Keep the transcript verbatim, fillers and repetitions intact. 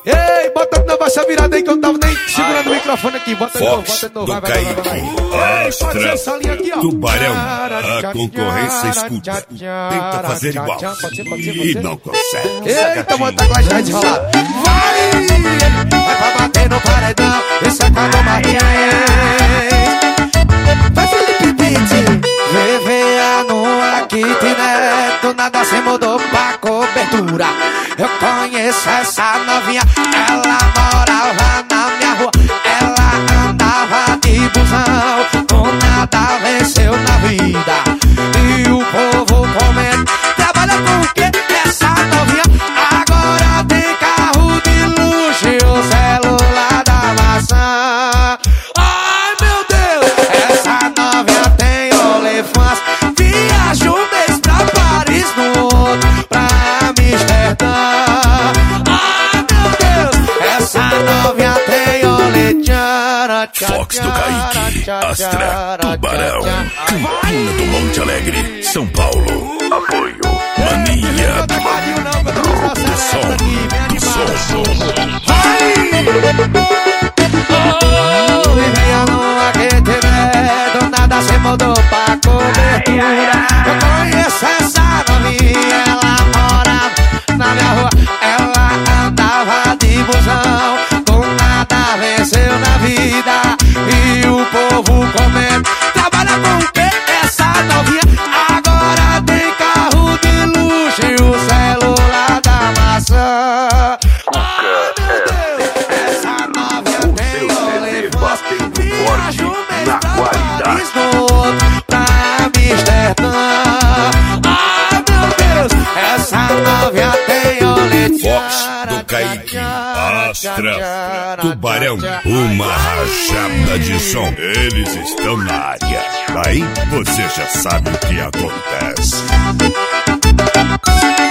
Ei, bota de novo essa virada aí que eu não tava nem segurando o microfone aqui. Bota de novo, bota de novo. Vai, vai, vai, vai, vai. Ei, pode ser essa linha aqui, ó. Tubarão, a concorrência escuta. Tenta fazer igual. E não consegue. Eita, bota a glajada desenrolada. Vai! Vai pra bater no paredão. Esse é Cadu Martins. Vai, Felipe Pitti. Viveando aqui, Tineto. Nada se mudou pra cobertura. Eu conheço essa novinha. Ela morava na minha rua. Ela andava de busão. Com nada venceu na vida. E o povo comenta. Trabalha com o quê? Essa novinha agora tem carro de luxo e o celular da maçã. Ai meu Deus, essa novinha tem OnlyFans. Viaja um mês pra Paris, no outro pra Amsterdã. Ai meu Deus, essa novinha tem OnlyFans. Fox do Kaique, Astra, Tubarão, Campina do Monte Alegre, São Paulo. Apoio Mania do som, do som. Vai! Oh, vivendo aqui, do nada se mudou pra cobertura. Eu conheço essa novinha, ela morava na minha rua. Ela andava de busão, com nada venceu na vida. E o povo comenta, trabalha com o quê? Essa novinha agora tem carro de luxo e o celular da maçã. Ai meu Deus, essa novinha tem OnlyFans. Viaja um mês pra Paris, no outro pra Amsterdã. Ai meu Deus, essa novinha tem OnlyFans. Fox do Kaique, Astra, Tubarão, uma rajada de som. Eles estão na área. Aí você já sabe o que acontece.